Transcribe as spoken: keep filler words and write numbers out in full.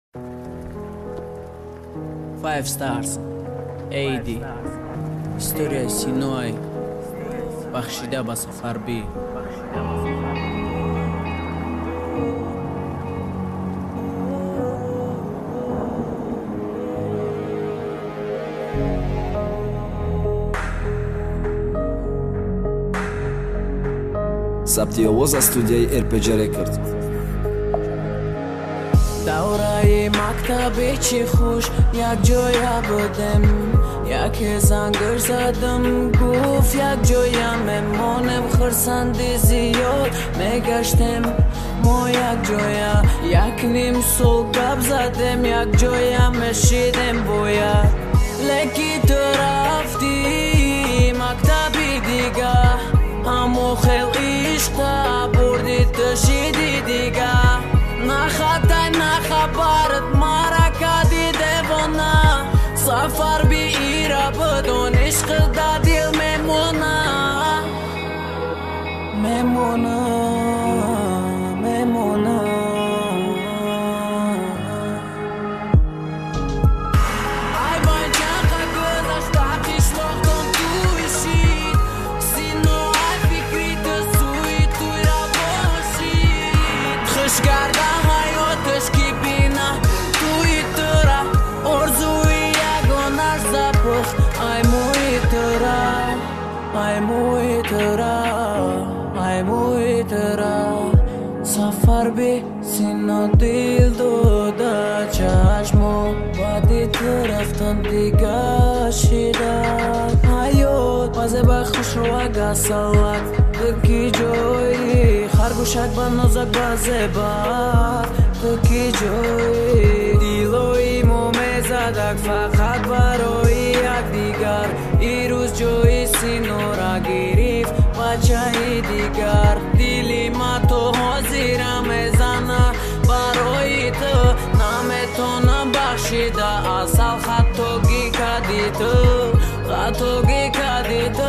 Five Stars ایدی історія سینوی بخشیده به سفربی ثبت آواز از استودیوی ار پی جی رکورد. دورای مکتبی چی خوش یک جویا بودم، یک زنگر زدم گفت یک جویا میمونم، خرسندی زیاد میگشتم ما یک جویا، یک نیم سال گپ زدم یک جویا میشیدم بویا، لکی تو رفتی مکتبی دیگه همو خیل عشقا بردی تشیدی دیگه، نه خطای نه خبرت مرا کدی دیوانه، سفر بی ایرا بدون عشق دا دل میمونه میمونه میمونه. ای باید چقدر گذشت وقتیش وقتم تویشید سینو ای فکری تسوی توی را باشید خوش کرده حیاتش کی بینه توی تره ارزوی یگانش زپخ ای موی تره ای موی تره ای موی تره سفر بی سینه دل داده چشمو بعدی ترفتن دیگه شیده حیات بازه بخوش رو اگه سلک دکی جوی خرگوشک با نازک بازه با دکی جوی دیلوی مو میزدک فقط برای یک دیگر ای روز جوی سینو را گریف بچه دیگر دیلی ما تو حاضر میزنه برای تو نمیتونم بخشیده اصل خطوگی کدی تو خطوگی کدی تو